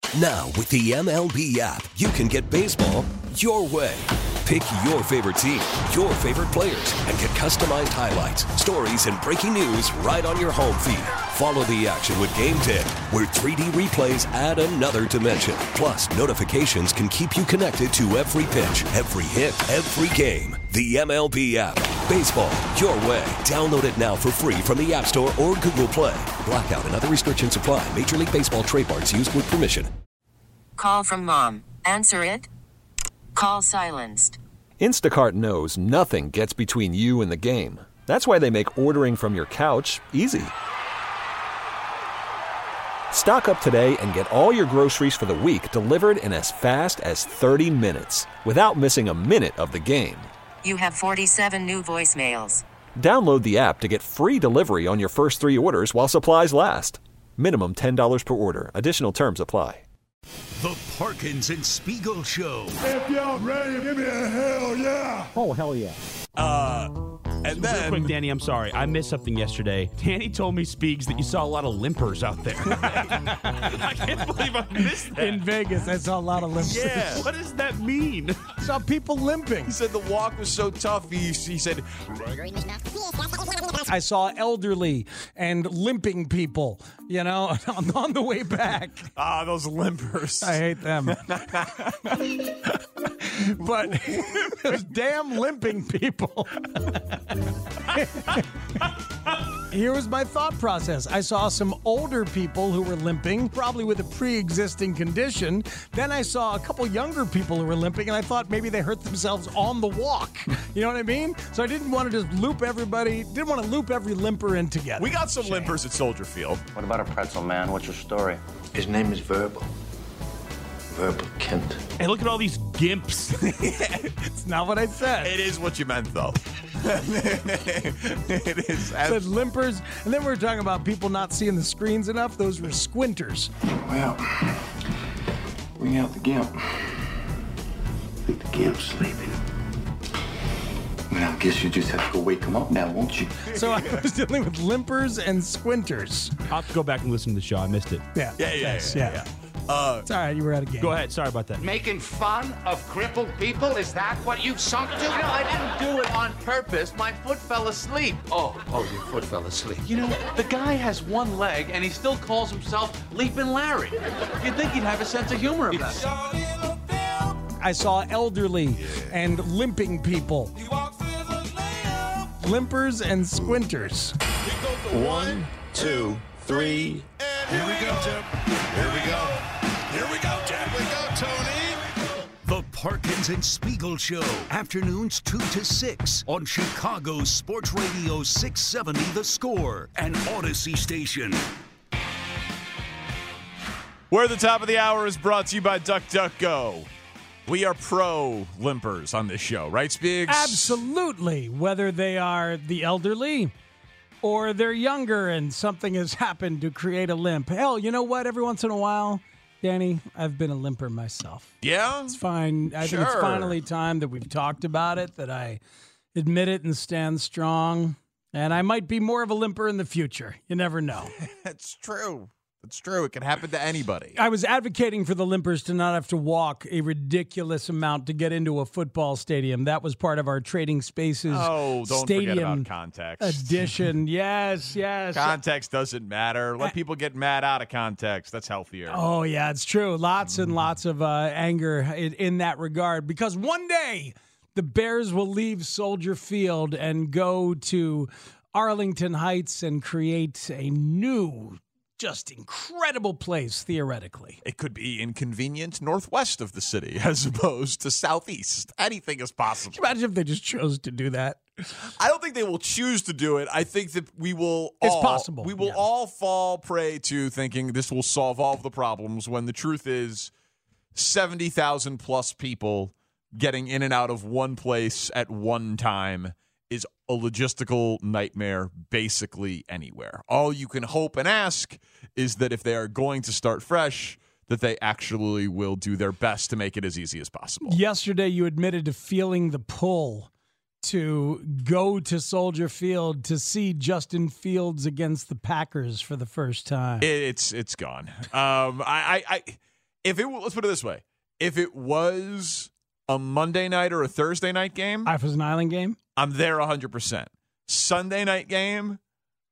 Now, with the MLB app, you can get baseball your way. Pick your favorite team, your favorite players, and get customized highlights, stories, and breaking news right on your home feed. Follow the action with Game 10, where 3D replays add another dimension. Plus, notifications can keep you connected to every pitch, every hit, every game. The MLB app. Baseball your way. Download it now for free from the App Store or Google Play. Blackout and other restrictions apply. Major League Baseball trademarks used with permission. Call from mom. Answer it. Call silenced. Instacart knows nothing gets between you and the game. That's why they make ordering from your couch easy. Stock up today and get all your groceries for the week delivered in as fast as 30 minutes without missing a minute of the game. You have 47 new voicemails. Download the app to get free delivery on your first 3 orders while supplies last. Minimum $10 per order. Additional terms apply. The Parkins and Spiegel Show. If y'all ready, give me a hell yeah. Oh, hell yeah. And then, real quick, Danny, I'm sorry. I missed something yesterday. Danny told me, Spiegs, that you saw a lot of limpers out there. I can't believe I missed that. In Vegas, I saw a lot of limpers. Yeah. What does that mean? I saw people limping. He said the walk was so tough. He said, I saw elderly and limping people, on the way back. those limpers. I hate them. But those damn limping people. Here was my thought process. I saw some older people who were limping, probably with a pre-existing condition. Then I saw a couple younger people who were limping, and I thought maybe they hurt themselves on the walk. You know what I mean? So I didn't want to just loop everybody, didn't want to loop every limper in together. We got some limpers at Soldier Field. What about a pretzel man? What's your story? His name is Verbal. Verbal Kent. Hey, look at all these gimps. It's not what I said. It is what you meant, though. It is. I said limpers, and then we were talking about people not seeing the screens enough. Those were squinters. Well, bring out the gimp. I think the gimp's sleeping. Well, I guess you just have to go wake him up now, won't you? So I was dealing with limpers and squinters. I'll have to go back and listen to the show. I missed it. Yeah. Yeah. It's all right. You were out of game. Go ahead. Sorry about that. Making fun of crippled people? Is that what you've sunk to? No, I didn't do it on purpose. My foot fell asleep. Oh, your foot fell asleep. The guy has one leg and he still calls himself Leapin' Larry. You'd think he'd have a sense of humor about it. I saw elderly and limping people. Limpers and squinters. 1, 2, 3. And here we go, Tim. Here we go. Here we go, Tim. We go, Tony. The Parkins and Spiegel Show. Afternoons 2 to 6 on Chicago's Sports Radio 670 The Score and Odyssey Station. Where the top of the hour is brought to you by DuckDuckGo. We are pro limpers on this show, right, Spiegs? Absolutely. Whether they are the elderly or they're younger and something has happened to create a limp. Hell, you know what? Every once in a while, Danny, I've been a limper myself. Yeah? It's fine. I think it's finally time that we've talked about it, that I admit it and stand strong. And I might be more of a limper in the future. You never know. That's true. It's true. It can happen to anybody. I was advocating for the limpers to not have to walk a ridiculous amount to get into a football stadium. That was part of our Trading Spaces don't stadium forget about context. edition. Yes. Context doesn't matter. Let people get mad out of context. That's healthier. Oh, yeah, it's true. Lots and lots of anger in that regard. Because one day the Bears will leave Soldier Field and go to Arlington Heights and create a new, just incredible place, theoretically. It could be inconvenient northwest of the city as opposed to southeast. Anything is possible. Can you imagine if they just chose to do that? I don't think they will choose to do it. I think that we will It's possible. We will all fall prey to thinking this will solve all of the problems when the truth is 70,000 plus people getting in and out of one place at one time is a logistical nightmare basically anywhere. All you can hope and ask is that if they are going to start fresh, that they actually will do their best to make it as easy as possible. Yesterday, you admitted to feeling the pull to go to Soldier Field to see Justin Fields against the Packers for the first time. It's gone. let's put it this way. If it was a Monday night or a Thursday night game, if it was an Island game, I'm there 100%. Sunday night game,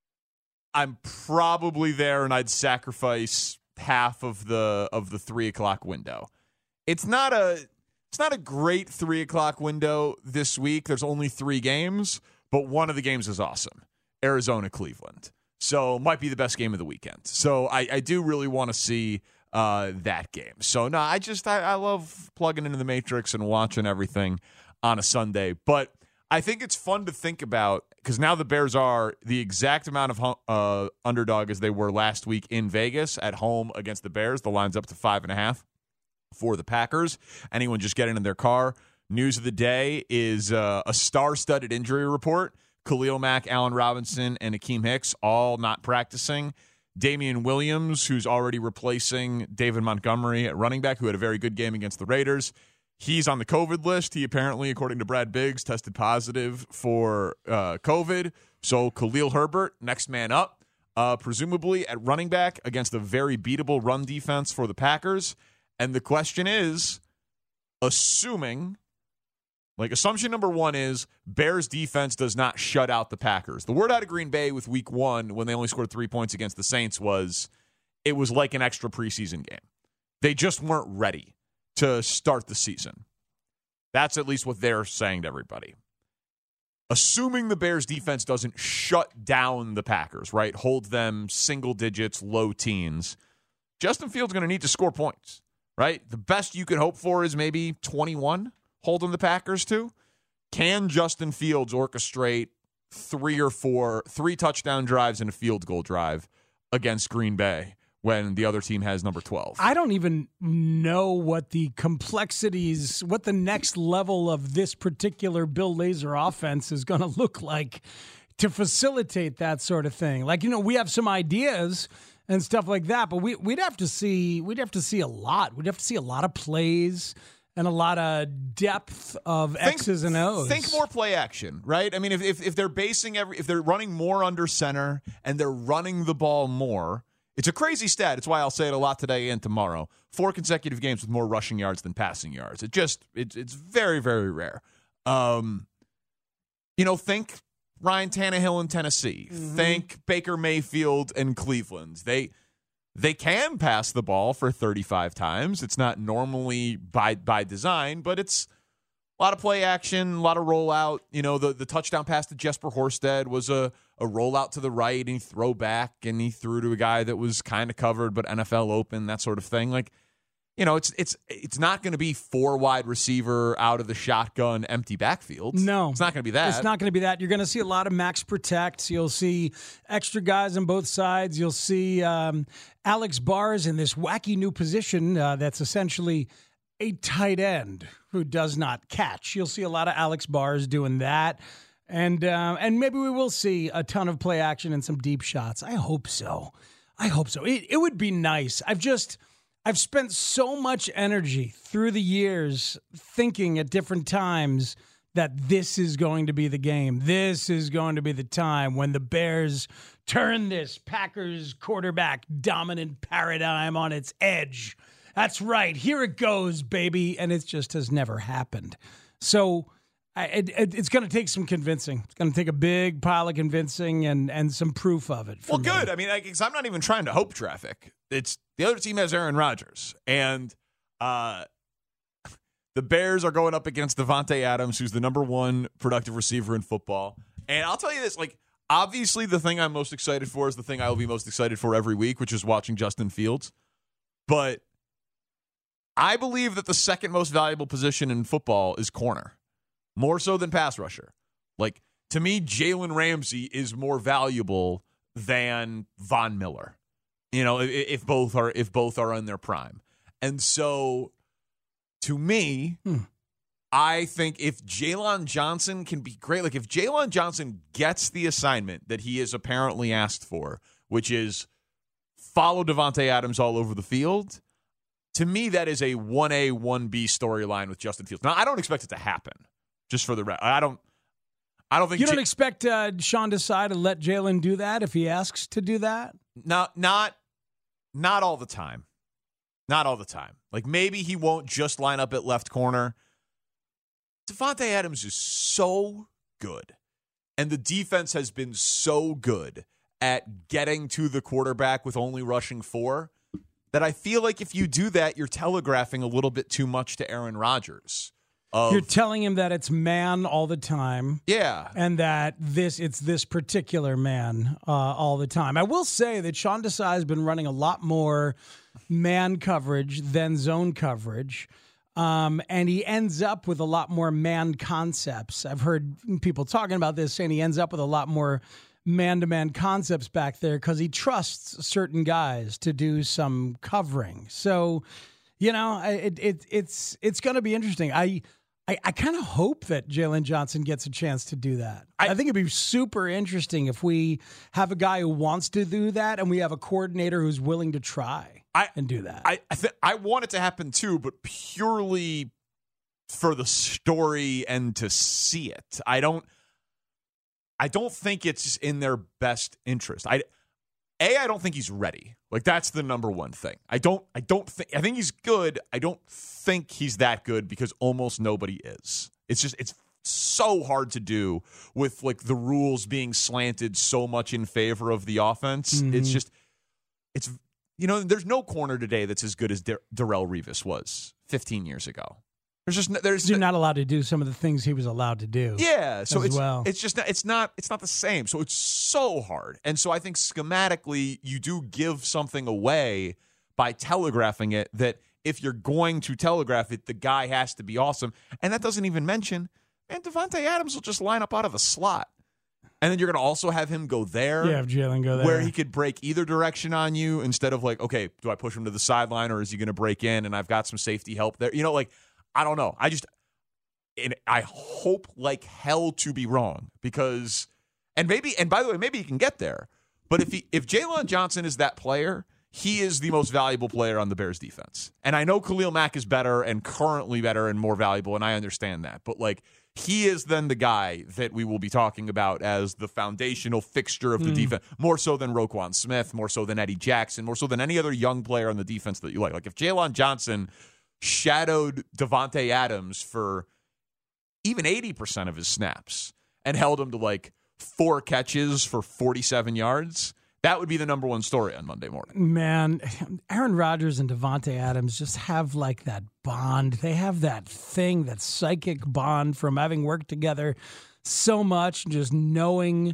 I'm probably there, and I'd sacrifice half of the 3 o'clock window. It's not a great 3 o'clock window this week. There's only 3 games, but one of the games is awesome. Arizona, Cleveland. So might be the best game of the weekend. So I do really want to see that game. So no, I love plugging into the Matrix and watching everything on a Sunday. But I think it's fun to think about because now the Bears are the exact amount of underdog as they were last week in Vegas at home against the Bears. The line's up to 5.5 for the Packers. Anyone just getting in their car. News of the day is a star-studded injury report. Khalil Mack, Allen Robinson, and Akeem Hicks all not practicing. Damian Williams, who's already replacing David Montgomery at running back, who had a very good game against the Raiders. He's on the COVID list. He apparently, according to Brad Biggs, tested positive for COVID. So Khalil Herbert, next man up, presumably at running back against a very beatable run defense for the Packers. And the question is, assumption number one is Bears defense does not shut out the Packers. The word out of Green Bay with week 1 when they only scored 3 points against the Saints was it was like an extra preseason game. They just weren't ready to start the season. That's at least what they're saying to everybody. Assuming the Bears defense doesn't shut down the Packers, right? Hold them single digits, low teens. Justin Fields going to need to score points, right? The best you could hope for is maybe 21. Holding the Packers to? Can Justin Fields orchestrate 3 or 4 touchdown drives and a field goal drive against Green Bay when the other team has number 12? I don't even know what the complexities, what the next level of this particular Bill Lazor offense is going to look like to facilitate that sort of thing. Like, we have some ideas and stuff like that, but we'd have to see a lot. We'd have to see a lot of plays and a lot of depth of X's and O's. Think more play action, right? I mean, if they're if they're running more under center and they're running the ball more, it's a crazy stat. It's why I'll say it a lot today and tomorrow. 4 consecutive games with more rushing yards than passing yards. It's very, very rare. Think Ryan Tannehill in Tennessee. Mm-hmm. Think Baker Mayfield in Cleveland. They can pass the ball for 35 times. It's not normally by design, but it's a lot of play action, a lot of rollout. The touchdown pass to Jesper Horsted was a rollout to the right, and he throw back, and he threw to a guy that was kind of covered, but NFL open, that sort of thing. It's not going to be 4 wide receiver out of the shotgun empty backfield. No. It's not going to be that. It's not going to be that. You're going to see a lot of max protects. You'll see extra guys on both sides. You'll see Alex Bars in this wacky new position that's essentially a tight end who does not catch. You'll see a lot of Alex Bars doing that. And maybe we will see a ton of play action and some deep shots. I hope so. It would be nice. I've spent so much energy through the years thinking at different times that this is going to be the game. This is going to be the time when the Bears turn this Packers quarterback dominant paradigm on its edge. That's right. Here it goes, baby. And it just has never happened. So it's going to take some convincing. It's going to take a big pile of convincing and some proof of it. Well, good. I mean, I'm not even trying to hope traffic. It's the other team has Aaron Rodgers, and the Bears are going up against Davante Adams, who's the number 1 productive receiver in football. And I'll tell you this, obviously the thing I'm most excited for is the thing I will be most excited for every week, which is watching Justin Fields. But I believe that the second most valuable position in football is corner, more so than pass rusher. To me, Jalen Ramsey is more valuable than Von Miller. If both are in their prime. And so, to me, I think if Jaylon Johnson can be great, if Jaylon Johnson gets the assignment that he is apparently asked for, which is follow Davante Adams all over the field, to me, that is a 1A, 1B storyline with Justin Fields. Now, I don't expect it to happen, just for the record. I don't think you don't expect Sean Desai to let Jalen do that if he asks to do that? Not all the time. Not all the time. Like, maybe he won't just line up at left corner. Davante Adams is so good, and the defense has been so good at getting to the quarterback with only rushing 4 that I feel like if you do that, you're telegraphing a little bit too much to Aaron Rodgers. You're telling him that it's man all the time. Yeah. And that it's this particular man all the time. I will say that Sean Desai has been running a lot more man coverage than zone coverage. And he ends up with a lot more man concepts. I've heard people talking about this, saying he ends up with a lot more man-to-man concepts back there because he trusts certain guys to do some covering. So, it's going to be interesting. I kind of hope that Jalen Johnson gets a chance to do that. I think it'd be super interesting if we have a guy who wants to do that and we have a coordinator who's willing to try and do that. I want it to happen too, but purely for the story and to see it. I don't think it's in their best interest. I don't think he's ready. Like, that's the number one thing. I think he's good. I don't think he's that good because almost nobody is. It's so hard to do with like the rules being slanted so much in favor of the offense. Mm-hmm. It's there's no corner today that's as good as Darrelle Revis was 15 years ago. You're not allowed to do some of the things he was allowed to do. Yeah, so it's not the same. So it's so hard. And so I think schematically you do give something away by telegraphing it, that if you're going to telegraph it, the guy has to be awesome. And that doesn't even mention, man, Davante Adams will just line up out of the slot. And then you're going to also have him go there. Yeah, have Jalen go there. Where he could break either direction on you instead of like, okay, do I push him to the sideline or is he going to break in and I've got some safety help there? I don't know. I hope like hell to be wrong because, and by the way, maybe he can get there. But if Jalen Johnson is that player, he is the most valuable player on the Bears defense. And I know Khalil Mack is better and currently better and more valuable, and I understand that. But like, he is then the guy that we will be talking about as the foundational fixture of the defense, more so than Roquan Smith, more so than Eddie Jackson, more so than any other young player on the defense that you like. Like if Jalen Johnson shadowed Davante Adams for even 80% of his snaps and held him to like 4 catches for 47 yards, that would be the number one story on Monday morning. Man, Aaron Rodgers and Davante Adams just have like that bond. They have that thing, that psychic bond from having worked together so much, just knowing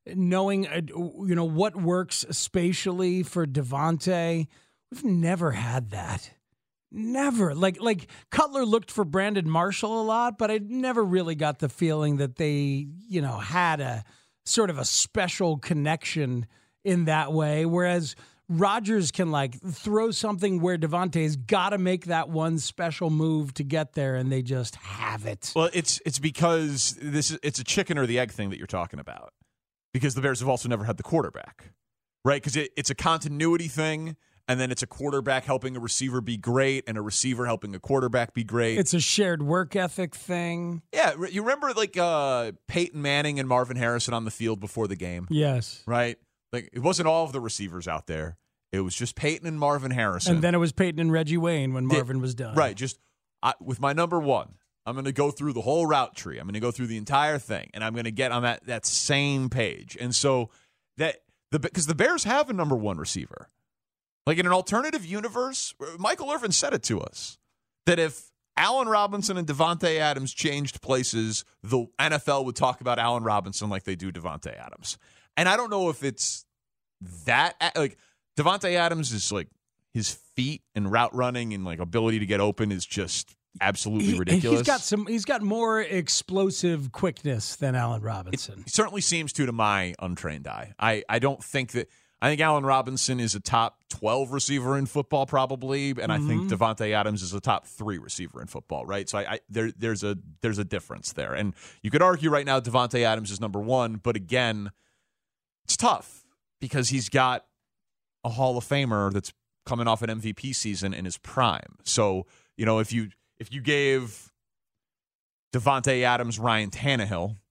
what works spatially for Davante. We've never had that. Never. Like Cutler looked for Brandon Marshall a lot, but I never really got the feeling that they, had a sort of a special connection in that way. Whereas Rodgers can like throw something where Davante's got to make that one special move to get there, and they just have it. Well, it's because it's a chicken or the egg thing that you're talking about. Because the Bears have also never had the quarterback, right? Because it's a continuity thing. And then it's a quarterback helping a receiver be great and a receiver helping a quarterback be great. It's a shared work ethic thing. Yeah. You remember like Peyton Manning and Marvin Harrison on the field before the game? Yes. Right? Like it wasn't all of the receivers out there. It was just Peyton and Marvin Harrison. And then it was Peyton and Reggie Wayne when Marvin was done. Right. With my number one, I'm going to go through the whole route tree. I'm going to go through the entire thing. And I'm going to get on that same page. And so because the Bears have a number one receiver. Like in an alternative universe, Michael Irvin said it to us, that if Allen Robinson and Davante Adams changed places, the NFL would talk about Allen Robinson like they do Davante Adams. And I don't know if it's that, like Davante Adams is like his feet and route running and like ability to get open is just absolutely ridiculous. He's got more explosive quickness than Allen Robinson. It certainly seems to my untrained eye. I don't think that. I think Allen Robinson is a top 12 receiver in football, probably, and I think Davante Adams is a top 3 receiver in football, right? So there's a difference there, and you could argue right now Davante Adams is number 1, but again, it's tough because he's got a Hall of Famer that's coming off an MVP season in his prime. So if you gave Davante Adams Ryan Tannehill,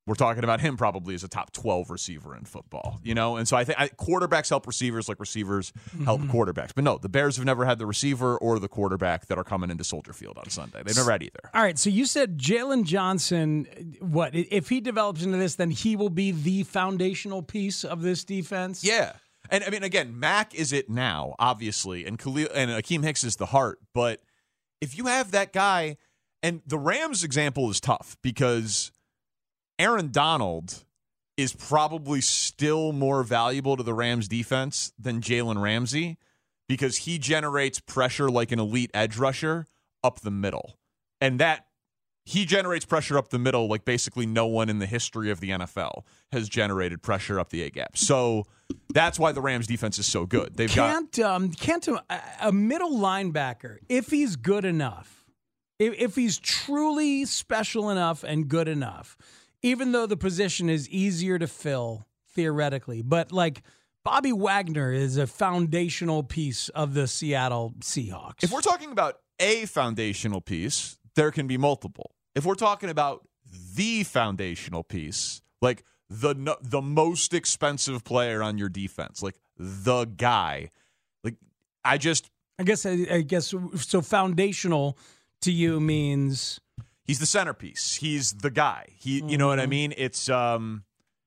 we're talking about him probably as a top 12 receiver in football, And so I think quarterbacks help receivers like receivers help quarterbacks. But no, the Bears have never had the receiver or the quarterback that are coming into Soldier Field on Sunday. They've never had either. All right, so you said Jalen Johnson, if he develops into this, then he will be the foundational piece of this defense? Yeah. And I mean, again, Mack is it now, obviously, and Akeem Hicks is the heart. But if you have that guy, and the Rams example is tough because Aaron Donald is probably still more valuable to the Rams defense than Jalen Ramsey because he generates pressure like an elite edge rusher up the middle. And that he generates pressure up the middle like basically no one in the history of the NFL has generated pressure up the A-gap. So that's why the Rams defense is so good. Can't a middle linebacker, if he's good enough, if he's truly special enough and good enough, even though the position is easier to fill theoretically, but like Bobby Wagner is a foundational piece of the Seattle Seahawks. If we're talking about a foundational piece, there can be multiple. If we're talking about the foundational piece, like the most expensive player on your defense, like the guy, like I guess so. Foundational to you means he's the centerpiece. He's the guy. You know what I mean? It's tone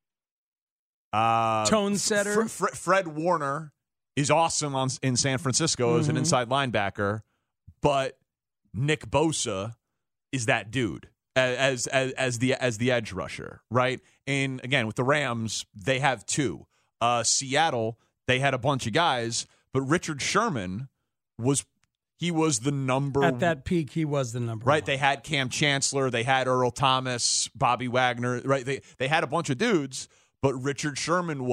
setter. Fred Warner is awesome in San Francisco as an inside linebacker, but Nick Bosa is that dude as the edge rusher, right? And again, with the Rams, they have two. Seattle, they had a bunch of guys, but Richard Sherman was the number at that peak. He was the number right. one. They had Cam Chancellor, they had Earl Thomas, Bobby Wagner, right? They had a bunch of dudes, but Richard Sherman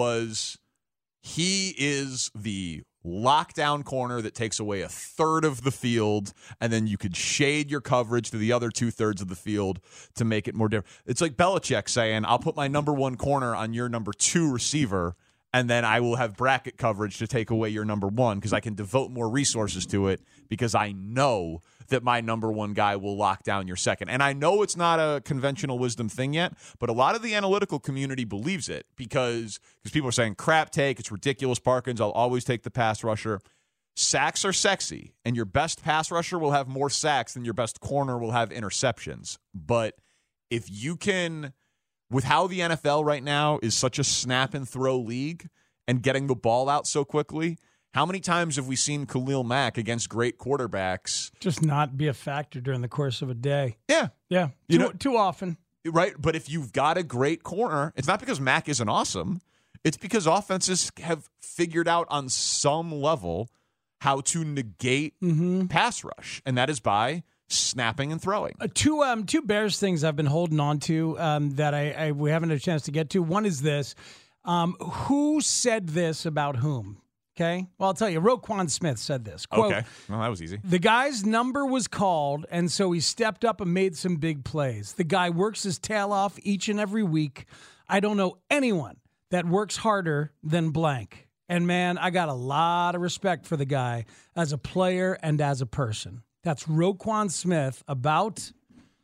is the lockdown corner that takes away a third of the field, and then you could shade your coverage to the other 2/3 of the field to make it more different. It's like Belichick saying, I'll put my number one corner on your number two receiver, and then I will have bracket coverage to take away your number one because I can devote more resources to it because I know that my number one guy will lock down your second. And I know it's not a conventional wisdom thing yet, but a lot of the analytical community believes it because people are saying, crap take, it's ridiculous, Parkins, I'll always take the pass rusher. Sacks are sexy, and your best pass rusher will have more sacks than your best corner will have interceptions. But if you can, with how the NFL right now is such a snap and throw league and getting the ball out so quickly, how many times have we seen Khalil Mack against great quarterbacks just not be a factor during the course of a day? Yeah. Too often. Right, but if you've got a great corner, it's not because Mack isn't awesome. It's because offenses have figured out on some level how to negate pass rush, and that is by snapping and throwing. Two Bears things I've been holding on to that we haven't had a chance to get to. One is this. Who said this about whom? Okay. Well, I'll tell you. Roquan Smith said this. Quote, okay. Well, that was easy. The guy's number was called, and so he stepped up and made some big plays. The guy works his tail off each and every week. I don't know anyone that works harder than blank. And, man, I got a lot of respect for the guy as a player and as a person. That's Roquan Smith about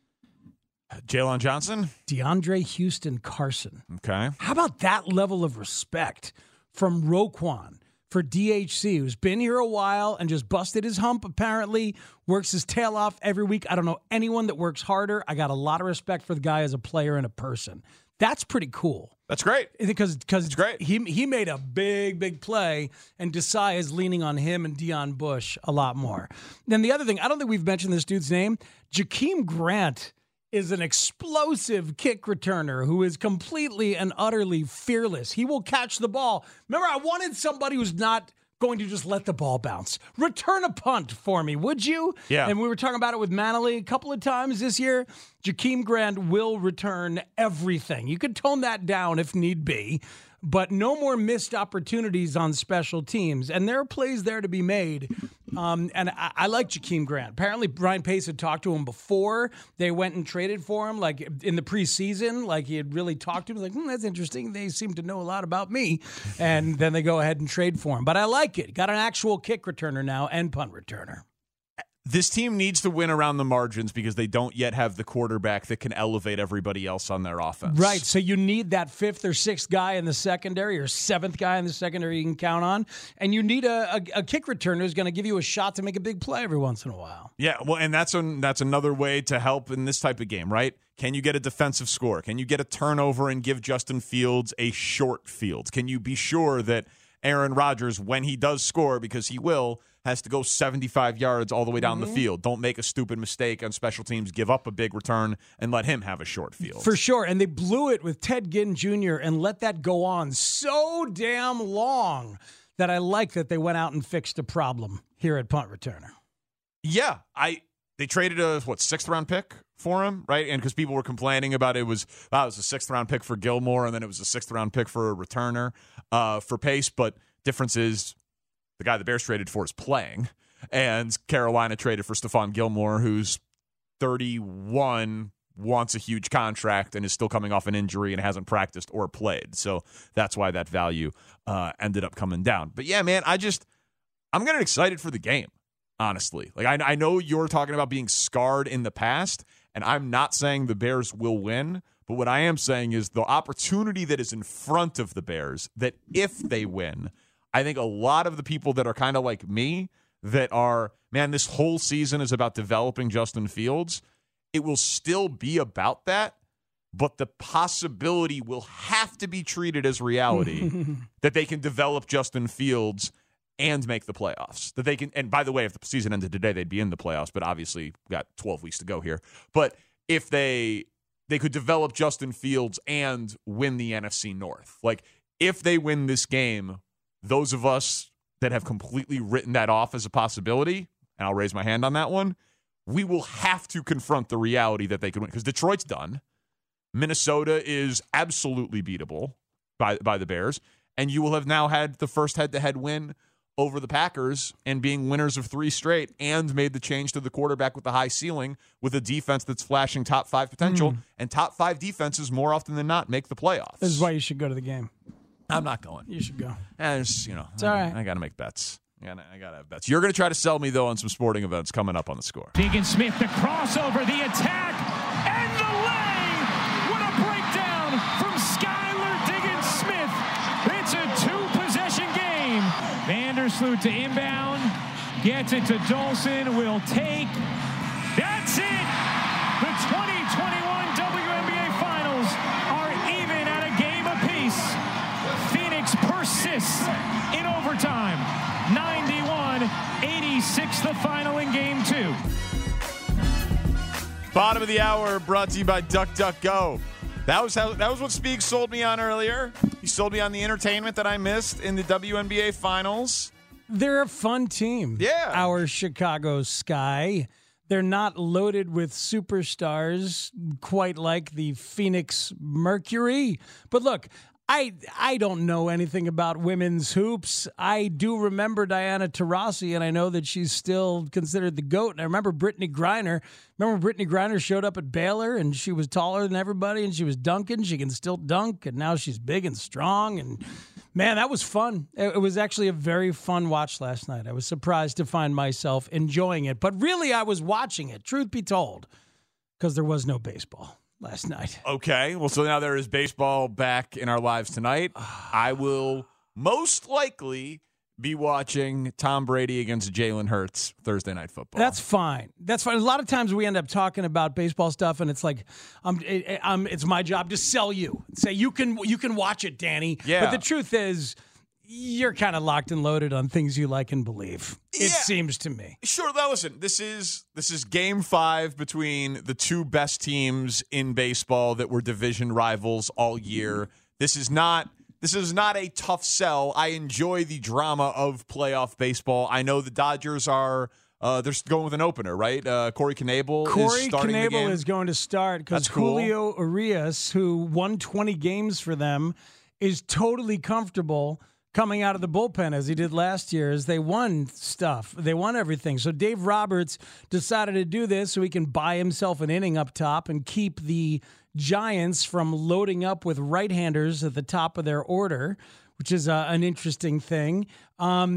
Jalen Johnson? DeAndre Houston Carson. Okay. How about that level of respect from Roquan for DHC, who's been here a while and just busted his hump, apparently, works his tail off every week. I don't know anyone that works harder. I got a lot of respect for the guy as a player and a person. That's pretty cool. That's great. Because it's great. He made a big play, and Desai is leaning on him and Deion Bush a lot more. Then the other thing, I don't think we've mentioned this dude's name. Jakeem Grant is an explosive kick returner who is completely and utterly fearless. He will catch the ball. Remember, I wanted somebody who's not going to just let the ball bounce. Return a punt for me, would you? Yeah. And we were talking about it with Manley a couple of times this year. Jakeem Grant will return everything. You could tone that down if need be, but no more missed opportunities on special teams. And there are plays there to be made. And I like Jakeem Grant. Apparently, Brian Pace had talked to him before they went and traded for him, like in the preseason. Like he had really talked to him. Like, that's interesting. They seem to know a lot about me. And then they go ahead and trade for him. But I like it. Got an actual kick returner now and punt returner. This team needs to win around the margins because they don't yet have the quarterback that can elevate everybody else on their offense. Right, so you need that fifth or sixth guy in the secondary or seventh guy in the secondary you can count on, and you need a kick returner who's going to give you a shot to make a big play every once in a while. Yeah, well, and that's another way to help in this type of game, right? Can you get a defensive score? Can you get a turnover and give Justin Fields a short field? Can you be sure that Aaron Rodgers, when he does score, because he will, has to go 75 yards all the way down the field? Don't make a stupid mistake on special teams, give up a big return, and let him have a short field. For sure, and they blew it with Ted Ginn Jr. and let that go on so damn long that I like that they went out and fixed a problem here at punt returner. Yeah, they traded a, sixth-round pick for him, right? And because people were complaining about it was a sixth-round pick for Gilmore, and then it was a sixth-round pick for a returner for Pace, but difference is the guy the Bears traded for is playing, and Carolina traded for Stephon Gilmore, who's 31, wants a huge contract, and is still coming off an injury and hasn't practiced or played. So that's why that value ended up coming down. But yeah, man, I'm getting excited for the game, honestly. Like I know you're talking about being scarred in the past, and I'm not saying the Bears will win, but what I am saying is the opportunity that is in front of the Bears, that if they win, I think a lot of the people that are kind of like me that are, man, this whole season is about developing Justin Fields, it will still be about that, but the possibility will have to be treated as reality that they can develop Justin Fields and make the playoffs. That they can, and by the way, if the season ended today, they'd be in the playoffs, but obviously we've got 12 weeks to go here. But if they could develop Justin Fields and win the NFC North. Like, if they win this game, those of us that have completely written that off as a possibility, and I'll raise my hand on that one, we will have to confront the reality that they could win. Because Detroit's done. Minnesota is absolutely beatable by the Bears. And you will have now had the first head-to-head win over the Packers and being winners of 3 straight and made the change to the quarterback with the high ceiling with a defense that's flashing top 5 potential. And top 5 defenses more often than not make the playoffs. This is why you should go to the game. I'm not going. You should go. It's all right. I got to make bets. I got to have bets. You're going to try to sell me, though, on some sporting events coming up on The Score. Diggins Smith, the crossover, the attack, and the lay. What a breakdown from Skylar Diggins Smith. It's a 2-possession game. Vandersloot to inbound. Gets it to Dolson. Will take. That's it. The 2021 WNBA Finals are even at a game apiece. Phoenix persists in overtime. 91-86 the final in game 2. Bottom of the hour brought to you by DuckDuckGo. That was what Speak sold me on earlier. He sold me on the entertainment that I missed in the WNBA Finals. They're a fun team. Yeah. Our Chicago Sky. They're not loaded with superstars quite like the Phoenix Mercury. But look, I don't know anything about women's hoops. I do remember Diana Taurasi, and I know that she's still considered the GOAT. And I remember Brittany Griner. Remember Brittany Griner showed up at Baylor, and she was taller than everybody, and she was dunking. She can still dunk, and now she's big and strong. And, man, that was fun. It was actually a very fun watch last night. I was surprised to find myself enjoying it. But really, I was watching it, truth be told, because there was no baseball last night. Okay, well, so now there is baseball back in our lives tonight. I will most likely be watching Tom Brady against Jalen Hurts Thursday Night Football. That's fine. That's fine. A lot of times we end up talking about baseball stuff, and it's like, it's my job to sell you. Say you can watch it, Danny. Yeah. But the truth is, you're kind of locked and loaded on things you like and believe. It seems to me. Sure. Now, listen, this is Game 5 between the 2 best teams in baseball that were division rivals all year. This is not a tough sell. I enjoy the drama of playoff baseball. I know the Dodgers are they're going with an opener, right? Corey Knebel is starting the game. Is going to start because cool. Julio Urias, who won 20 games for them, is totally comfortable coming out of the bullpen as he did last year, as they won stuff. They won everything. So Dave Roberts decided to do this so he can buy himself an inning up top and keep the Giants from loading up with right-handers at the top of their order, which is an interesting thing.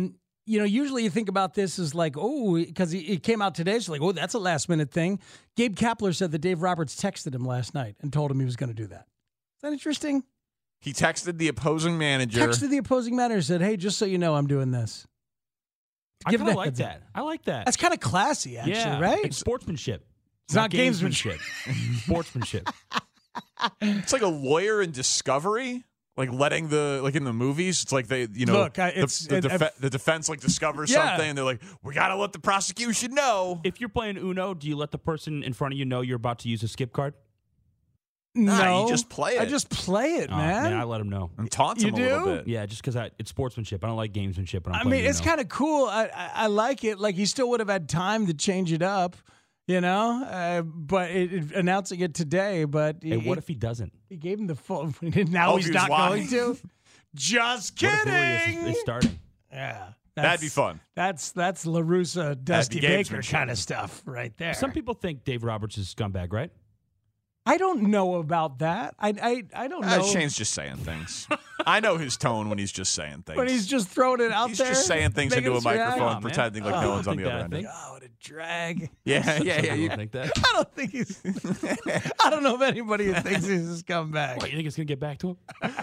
usually you think about this as like, because it came out today. So like, that's a last-minute thing. Gabe Kapler said that Dave Roberts texted him last night and told him he was going to do that. Is that interesting? He texted the opposing manager. Said, hey, just so you know, I'm doing this. I kind of like that. I like that. That's kind of classy, actually, right? It's sportsmanship. It's not gamesmanship. Sportsmanship. It's like a lawyer in Discovery. Like letting in the movies, it's like they, look, the defense like discovers something, and they're like, we gotta let the prosecution know. If you're playing Uno, do you let the person in front of you know you're about to use a skip card? No, you just play it. I just play it, man. I let them know and taunt them a little bit. Yeah, just because it's sportsmanship. I don't like gamesmanship. I mean, it's kind of cool. I like it. Like he still would have had time to change it up. But announcing it today. But what if he doesn't? He gave him the full. Now he's not going to. Just kidding. Is starting. Yeah, that'd be fun. That's La Russa, Dusty Baker kind of stuff right there. Some people think Dave Roberts is a scumbag, right? I don't know about that. I don't know. Shane's just saying things. I know his tone when he's just saying things. When he's just throwing it out there. He's just saying things into a microphone, pretending like no one's on the other end. Oh, what a drag. Yeah. You think that? I don't think he's. I don't know if anybody who thinks he's a scumbag. What, you think it's going to get back to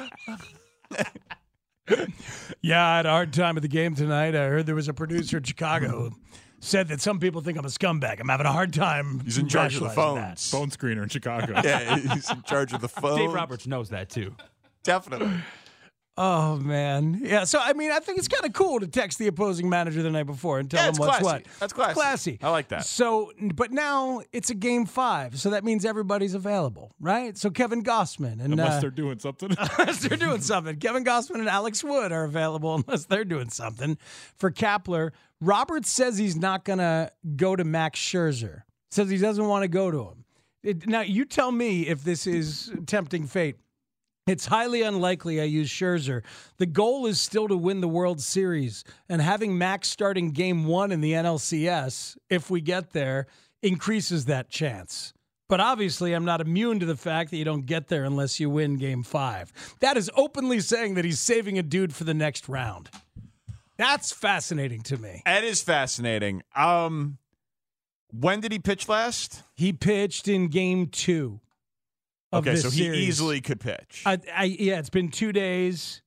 him? Yeah, I had a hard time at the game tonight. I heard there was a producer in Chicago who said that some people think I'm a scumbag. I'm having a hard time. He's in charge of the phones. Phone screener in Chicago. Yeah, he's in charge of the phone. Dave Roberts knows that too. Definitely. Oh, man. Yeah, so, I mean, I think it's kind of cool to text the opposing manager the night before and tell them what's classy. what. That's classy. It's classy. I like that. So, but now it's a game 5, so that means everybody's available, right? So Kevin Gossman. Unless they're doing something. Unless they're doing something. Kevin Gossman and Alex Wood are available unless they're doing something. For Kapler, Roberts says he's not going to go to Max Scherzer. Says he doesn't want to go to him. Now, you tell me if this is tempting fate. It's highly unlikely I use Scherzer. The goal is still to win the World Series, and having Max starting game 1 in the NLCS, if we get there, increases that chance. But obviously, I'm not immune to the fact that you don't get there unless you win game 5. That is openly saying that he's saving a dude for the next round. That's fascinating to me. That is fascinating. When did he pitch last? He pitched in game 2. Okay, so series. He easily could pitch. Yeah, it's been 2 days.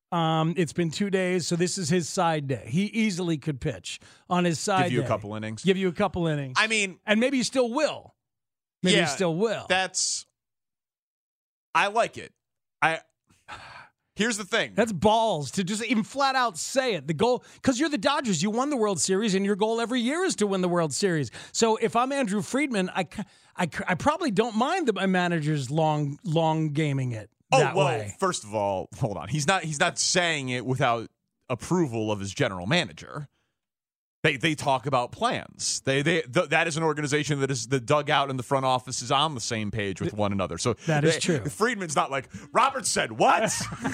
So this is his side day. He easily could pitch on his side day. Give you a couple innings. I mean, and maybe he still will. He still will. I like it. Here's the thing. That's balls to just even flat out say it. The goal, because you're the Dodgers. You won the World Series, and your goal every year is to win the World Series. So if I'm Andrew Friedman, I probably don't mind that my manager's long gaming it that way. First of all, hold on. He's not saying it without approval of his general manager. They talk about plans. That is an organization that is the dugout and the front office is on the same page with one another. So that is true. Friedman's not like, Roberts said what?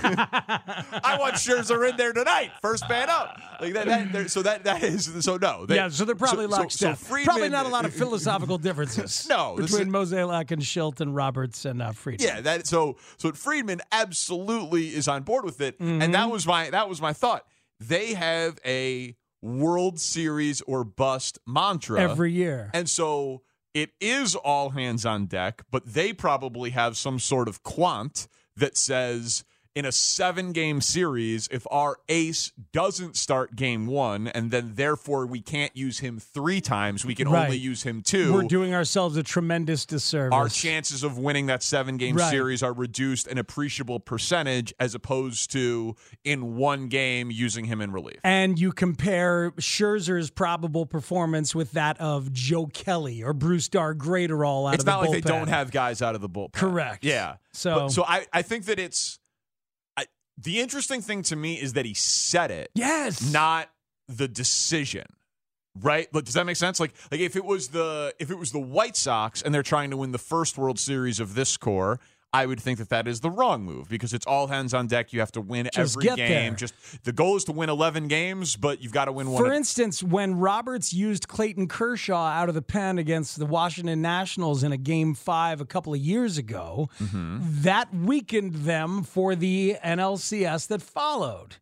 I want Scherzer in there tonight. First man up. Like that. So no. So they're probably lockstep. Friedman, probably not a lot of philosophical differences. No, between Mozeliak and Schilt and Roberts and Friedman. Yeah. So Friedman absolutely is on board with it, and that was my thought. They have a World Series or bust mantra every year. And so it is all hands on deck, but they probably have some sort of quant that says in a 7-game series, if our ace doesn't start game 1 and then therefore we can't use him 3 times, we can only use him 2. We're doing ourselves a tremendous disservice. Our chances of winning that 7-game series are reduced an appreciable percentage as opposed to in 1 game using him in relief. And you compare Scherzer's probable performance with that of Joe Kelly or Bruce Dargradorall out of the bullpen. It's not like they don't have guys out of the bullpen. Correct. Yeah. So I think that it's the interesting thing to me is that he said it. Yes. Not the decision. Right? But does that make sense? Like if it was the White Sox and they're trying to win the first World Series of this core, I would think that is the wrong move because it's all hands on deck. You have to win every game. There. The goal is to win 11 games, but you've got to win one. For instance, when Roberts used Clayton Kershaw out of the pen against the Washington Nationals in a Game 5 a couple of years ago, that weakened them for the NLCS that followed.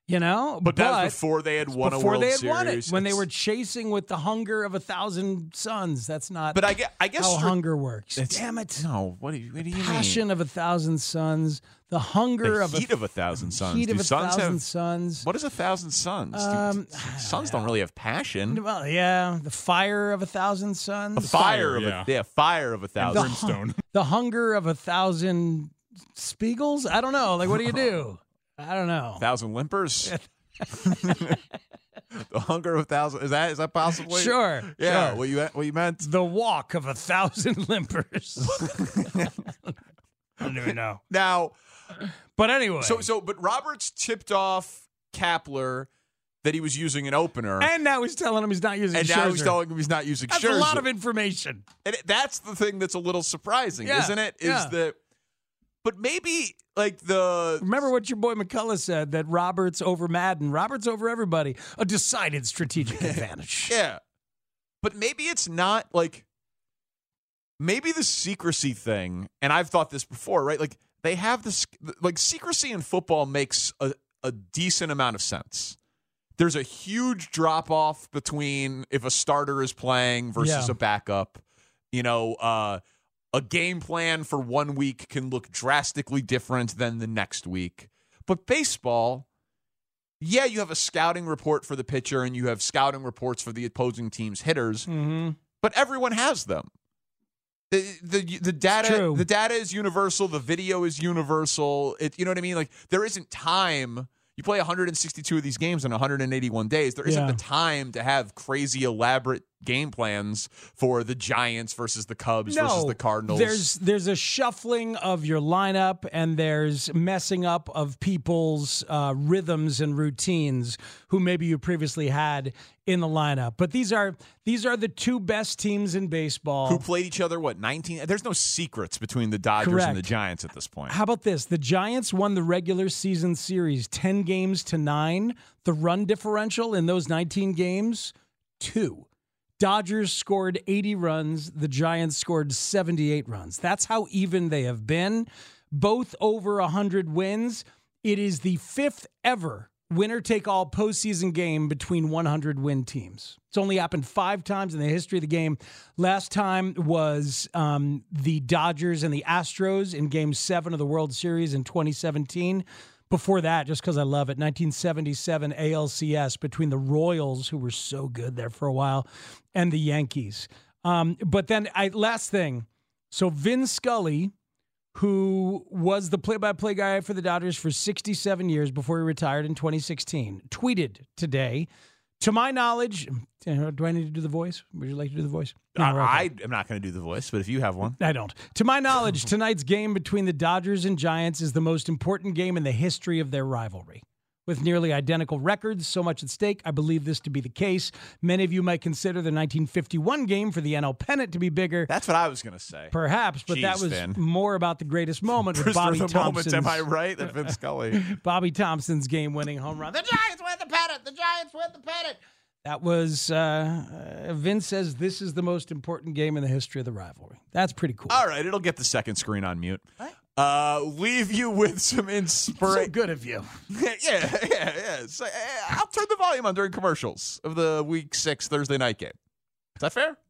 But that was before they had won a World Series. Before they had won it, when they were chasing with the hunger of 1,000 suns. That's not But I guess how hunger works. Damn it. No, what do you mean? Passion of 1,000 suns. The hunger of heat of 1,000 suns. Heat of Do suns 1,000 have, suns. What is 1,000 suns? Suns don't really have passion. Well, yeah, the fire of 1,000 suns. The fire of 1,000. Brimstone. The hunger of 1,000 Spiegels? I don't know. Like, what do you do? I don't know. 1,000 limpers? The hunger of 1,000. Is that possible? Sure. Yeah. Sure. What you meant? The walk of 1,000 limpers. I don't even know. Now, but anyway. But Roberts tipped off Kapler that he was using an opener. And now he's telling him he's not using Scherzer. And now he's telling him he's not using Scherzer. That's a lot of information. And that's the thing that's a little surprising, isn't it? But maybe remember what your boy McCullough said, that Roberts over Madden, Roberts over everybody, a decided strategic advantage. Yeah. But maybe it's not maybe the secrecy thing, and I've thought this before, right? Like they have this, secrecy in football makes a decent amount of sense. There's a huge drop off between if a starter is playing versus a backup. A game plan for 1 week can look drastically different than the next week. But baseball, you have a scouting report for the pitcher and you have scouting reports for the opposing team's hitters, but everyone has them. The data is universal. The video is universal. You know what I mean? Like there isn't time. You play 162 of these games in 181 days. There isn't the time to have crazy elaborate game plans for the Giants versus the Cubs versus the Cardinals. There's a shuffling of your lineup, and there's messing up of people's rhythms and routines who maybe you previously had in the lineup. But these are the two best teams in baseball. Who played each other, 19? There's no secrets between the Dodgers and the Giants at this point. How about this? The Giants won the regular season series 10 games to 9. The run differential in those 19 games, 2. Dodgers scored 80 runs. The Giants scored 78 runs. That's how even they have been. Both over 100 wins. It is the 5th ever winner-take-all postseason game between 100-win teams. It's only happened 5 times in the history of the game. Last time was the Dodgers and the Astros in Game 7 of the World Series in 2017. Before that, just because I love it, 1977 ALCS between the Royals, who were so good there for a while, and the Yankees. But then, last thing. So Vin Scully, who was the play-by-play guy for the Dodgers for 67 years before he retired in 2016, tweeted today, to my knowledge, do I need to do the voice? Would you like to do the voice? No, I am not going to do the voice, but if you have one. I don't. To my knowledge, tonight's game between the Dodgers and Giants is the most important game in the history of their rivalry. With nearly identical records, so much at stake, I believe this to be the case. Many of you might consider the 1951 game for the NL pennant to be bigger. That's what I was going to say. Perhaps, but that was more about the greatest moment with Bobby Thompson's. Am I right? That Vin Scully. Bobby Thompson's game-winning home run. The Giants win the pennant! The Giants win the pennant! That was, Vince says this is the most important game in the history of the rivalry. That's pretty cool. All right, it'll get the second screen on mute. What? Leave you with some inspiration. So good of you. Yeah. So, I'll turn the volume on during commercials of the Week 6 Thursday night game. Is that fair?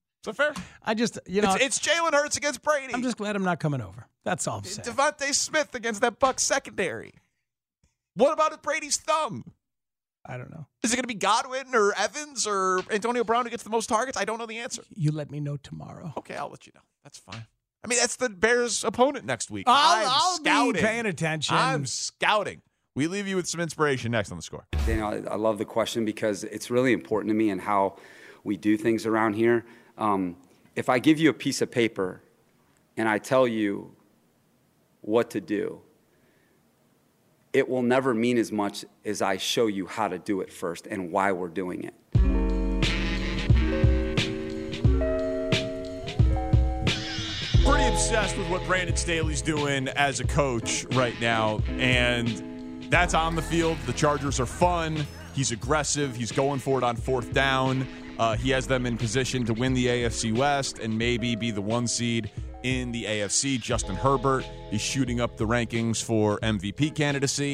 I just, it's Jalen Hurts against Brady. I'm just glad I'm not coming over. That's all I'm saying. Devontae Smith against that Bucs secondary. What about Brady's thumb? I don't know. Is it going to be Godwin or Evans or Antonio Brown who gets the most targets? I don't know the answer. You let me know tomorrow. Okay, I'll let you know. That's fine. I mean, that's the Bears' opponent next week. I'll be paying attention. I'm scouting. We leave you with some inspiration next on The Score. Daniel, I love the question because it's really important to me and how we do things around here. If I give you a piece of paper and I tell you what to do, it will never mean as much as I show you how to do it first and why we're doing it. Pretty obsessed with what Brandon Staley's doing as a coach right now, and that's on the field. The Chargers are fun. He's aggressive. He's going for it on 4th down. He has them in position to win the AFC West and maybe be the 1 seed in the AFC. Justin Herbert is shooting up the rankings for MVP candidacy.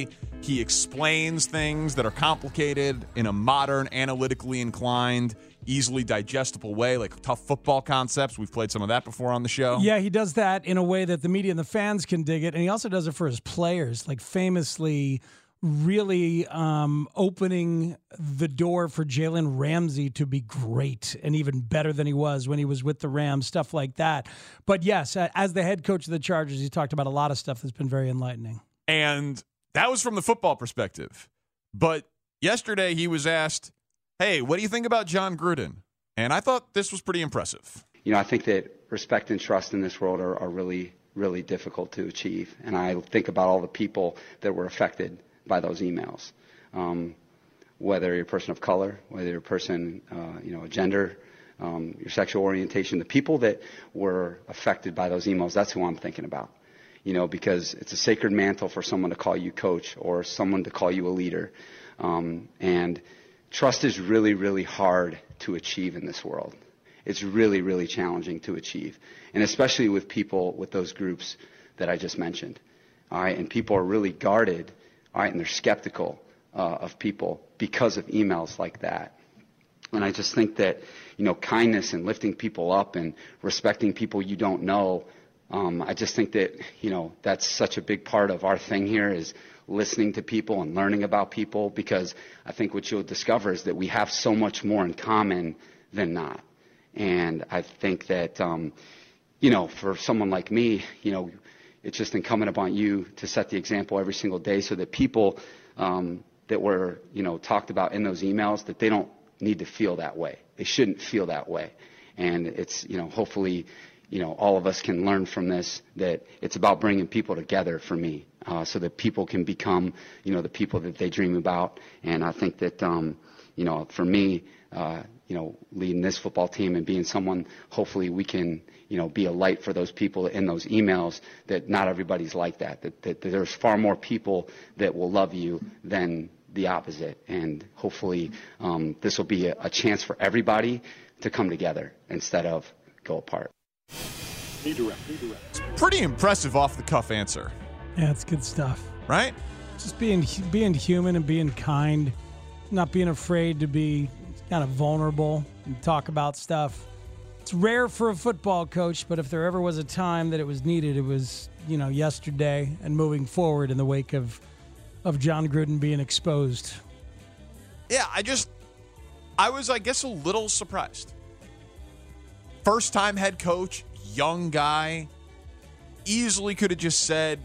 He explains things that are complicated in a modern, analytically inclined, easily digestible way, like tough football concepts. We've played some of that before on the show. Yeah, he does that in a way that the media and the fans can dig it, and he also does it for his players, like famously really opening the door for Jalen Ramsey to be great and even better than he was when he was with the Rams, stuff like that. But yes, as the head coach of the Chargers, he talked about a lot of stuff that's been very enlightening. And that was from the football perspective. But yesterday he was asked, hey, what do you think about Jon Gruden? And I thought this was pretty impressive. I think that respect and trust in this world are really, really difficult to achieve. And I think about all the people that were affected by those emails, whether you're a person of color, whether you're a person, a gender, your sexual orientation, the people that were affected by those emails, that's who I'm thinking about. Because it's a sacred mantle for someone to call you coach or someone to call you a leader. And trust is really, really hard to achieve in this world. It's really, really challenging to achieve. And especially with people with those groups that I just mentioned. All right. And people are really guarded. All right. And they're skeptical of people because of emails like that. And I just think that, kindness and lifting people up and respecting people you don't know, I just think that, that's such a big part of our thing here is listening to people and learning about people, because I think what you'll discover is that we have so much more in common than not. And I think that, for someone like me, it's just incumbent upon you to set the example every single day so that people that were, talked about in those emails, that they don't need to feel that way. They shouldn't feel that way. And it's, hopefully, all of us can learn from this, that it's about bringing people together for me, so that people can become, the people that they dream about. And I think that, for me, leading this football team and being someone, hopefully we can, be a light for those people in those emails, that not everybody's like that there's far more people that will love you than the opposite. And hopefully this will be a chance for everybody to come together instead of go apart. Pretty impressive off-the-cuff answer. Yeah, it's good stuff. Right? Just being human and being kind, not being afraid to be kind of vulnerable and talk about stuff. It's rare for a football coach, but if there ever was a time that it was needed, it was, yesterday and moving forward in the wake of Jon Gruden being exposed. Yeah, I was, I guess, a little surprised. First-time head coach, young guy, easily could have just said,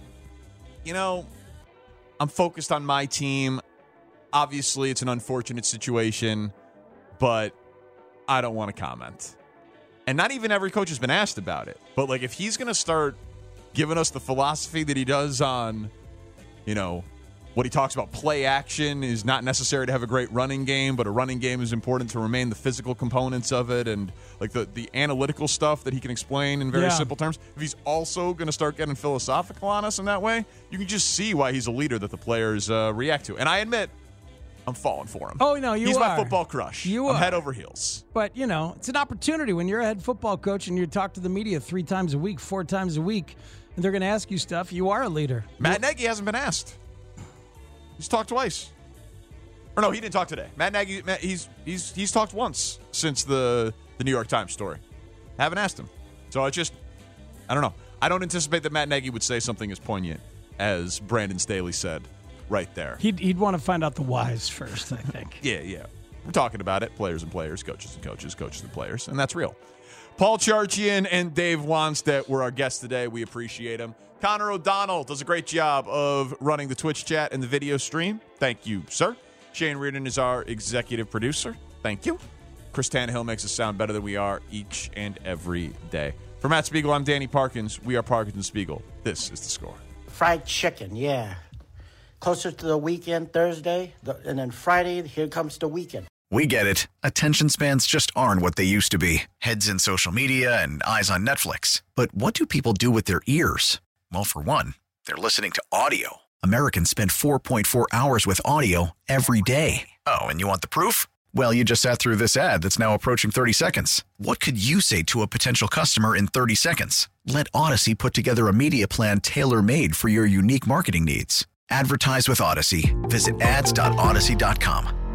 I'm focused on my team. Obviously, it's an unfortunate situation, but I don't want to comment. And not even every coach has been asked about it. But, if he's going to start giving us the philosophy that he does on, what he talks about, play action is not necessary to have a great running game, but a running game is important to remain the physical components of it, and the analytical stuff that he can explain in very simple terms. If he's also going to start getting philosophical on us in that way, you can just see why he's a leader that the players react to. And I admit, I'm falling for him. Oh, no, you are. He's my football crush. I'm head over heels. But, it's an opportunity when you're a head football coach and you talk to the media 3 times a week, 4 times a week, and they're going to ask you stuff. You are a leader. Matt Nagy hasn't been asked. He's talked twice. Or no, he didn't talk today. Matt Nagy, he's talked once since the New York Times story. Haven't asked him. So I don't know. I don't anticipate that Matt Nagy would say something as poignant as Brandon Staley said right there. He'd want to find out the whys first, I think. Yeah. We're talking about it. Players and players, coaches and coaches, coaches and players. And that's real. Paul Charchian and Dave Wannstedt were our guests today. We appreciate them. Connor O'Donnell does a great job of running the Twitch chat and the video stream. Thank you, sir. Shane Reardon is our executive producer. Thank you. Chris Tannehill makes us sound better than we are each and every day. For Matt Spiegel, I'm Danny Parkins. We are Parkins and Spiegel. This is The Score. Fried chicken, yeah. Closer to the weekend, Thursday, and then Friday, here comes the weekend. We get it. Attention spans just aren't what they used to be. Heads in social media and eyes on Netflix. But what do people do with their ears? Well, for one, they're listening to audio. Americans spend 4.4 hours with audio every day. Oh, and you want the proof? Well, you just sat through this ad that's now approaching 30 seconds. What could you say to a potential customer in 30 seconds? Let Odyssey put together a media plan tailor-made for your unique marketing needs. Advertise with Odyssey. Visit ads.odyssey.com.